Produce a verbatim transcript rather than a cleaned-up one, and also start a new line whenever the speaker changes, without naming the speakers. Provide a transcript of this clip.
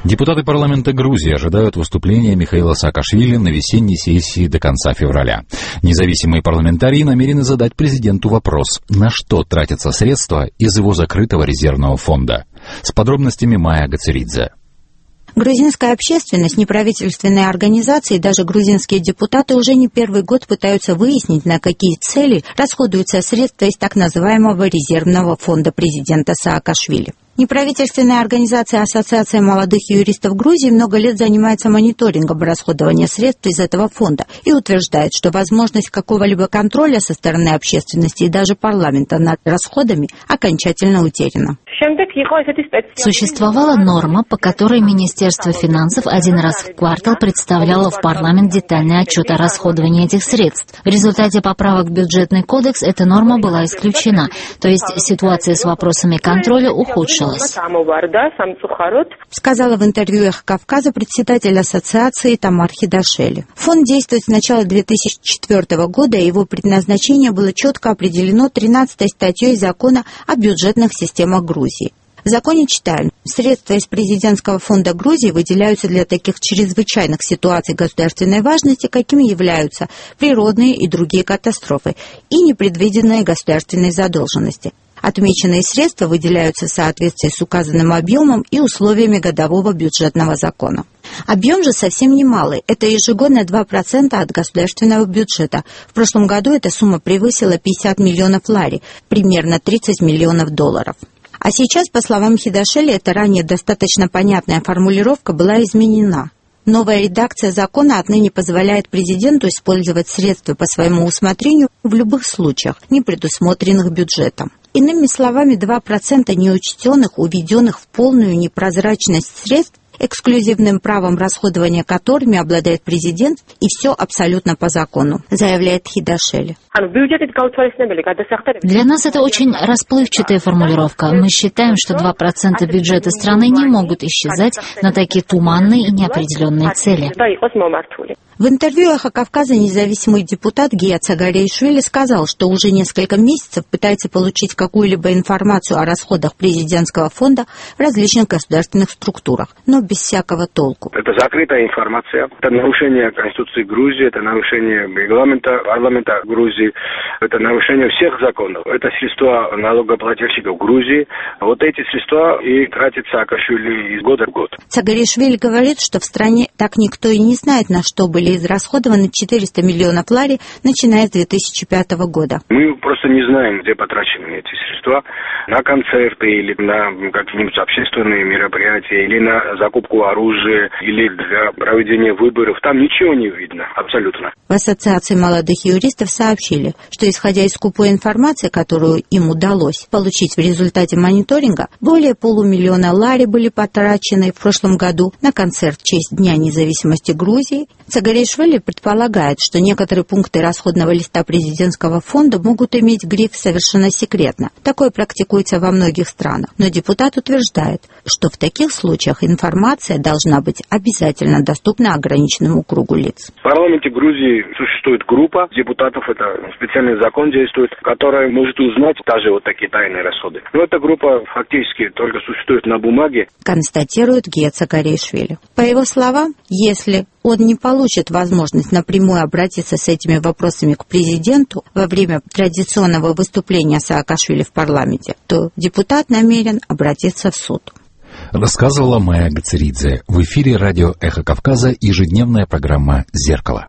Депутаты парламента Грузии ожидают выступления Михаила Саакашвили на весенней сессии до конца февраля. Независимые парламентарии намерены задать президенту вопрос, на что тратятся средства из его закрытого резервного фонда. С подробностями Майя Гацеридзе.
Грузинская общественность, неправительственные организации и даже грузинские депутаты уже не первый год пытаются выяснить, на какие цели расходуются средства из так называемого резервного фонда президента Саакашвили. Неправительственная организация Ассоциация молодых юристов Грузии много лет занимается мониторингом расходования средств из этого фонда и утверждает, что возможность какого-либо контроля со стороны общественности и даже парламента над расходами окончательно утеряна.
Существовала норма, по которой Министерство финансов один раз в квартал представляло в парламент детальный отчет о расходовании этих средств. В результате поправок в бюджетный кодекс эта норма была исключена, то есть ситуация с вопросами контроля ухудшилась.
Сказала в интервью «Эхо Кавказа» председатель ассоциации Тамар Хидашели. Фонд действует с начала две тысячи четвёртого года, и его предназначение было четко определено тринадцатой статьей закона о бюджетных системах Грузии. В законе читаем: средства из президентского фонда Грузии выделяются для таких чрезвычайных ситуаций государственной важности, какими являются природные и другие катастрофы и непредвиденные государственные задолженности. Отмеченные средства выделяются в соответствии с указанным объемом и условиями годового бюджетного закона. Объем же совсем немалый. Это ежегодно два процента от государственного бюджета. В прошлом году эта сумма превысила пятьдесят миллионов лари, примерно тридцать миллионов долларов. А сейчас, по словам Хидашели, эта ранее достаточно понятная формулировка была изменена. Новая редакция закона отныне позволяет президенту использовать средства по своему усмотрению в любых случаях, не предусмотренных бюджетом. Иными словами, два процента неучтенных, уведенных в полную непрозрачность средств, эксклюзивным правом расходования которыми обладает президент, и все абсолютно по закону, заявляет Хидашели.
Для нас это очень расплывчатая формулировка. Мы считаем, что два процента бюджета страны не могут исчезать на такие туманные и неопределенные цели.
В интервью «Эхо Кавказа» независимый депутат Гия Цагарейшвили сказал, что уже несколько месяцев пытается получить какую-либо информацию о расходах президентского фонда в различных государственных структурах, но без всякого толку.
Это закрытая информация, это нарушение Конституции Грузии, это нарушение регламента парламента Грузии, это нарушение всех законов. Это средства налогоплательщиков Грузии. Вот эти средства и тратят Саакашвили из года в год.
Цагарейшвили говорит, что в стране так никто и не знает, на что были израсходованы четыреста миллионов лари, начиная с две тысячи пятого года.
Мы просто не знаем, где потрачены эти средства. На концерты или на какие-нибудь общественные мероприятия, или на закупку оружия, или для проведения выборов. Там ничего не видно, абсолютно.
В Ассоциации молодых юристов сообщили, что исходя из скупой информации, которую им удалось получить в результате мониторинга, более полумиллиона лари были потрачены в прошлом году на концерт в честь Дня независимости Грузии. Цагарейшвили предполагает, что некоторые пункты расходного листа президентского фонда могут иметь гриф «совершенно секретно». Такое практикуется во многих странах. Но депутат утверждает, что в таких случаях информация должна быть обязательно доступна ограниченному кругу лиц.
В парламенте Грузии существует группа депутатов, это специальный закон действует, которая может узнать даже вот такие тайные расходы. Но эта группа фактически только существует на бумаге.
Констатирует Гия Цагарейшвили. По его словам, если он не получит возможность напрямую обратиться с этими вопросами к президенту во время традиционного выступления Саакашвили в парламенте, то депутат намерен обратиться в суд.
Рассказывала Майя Гацеридзе. В эфире радио «Эхо Кавказа» ежедневная программа «Зеркало».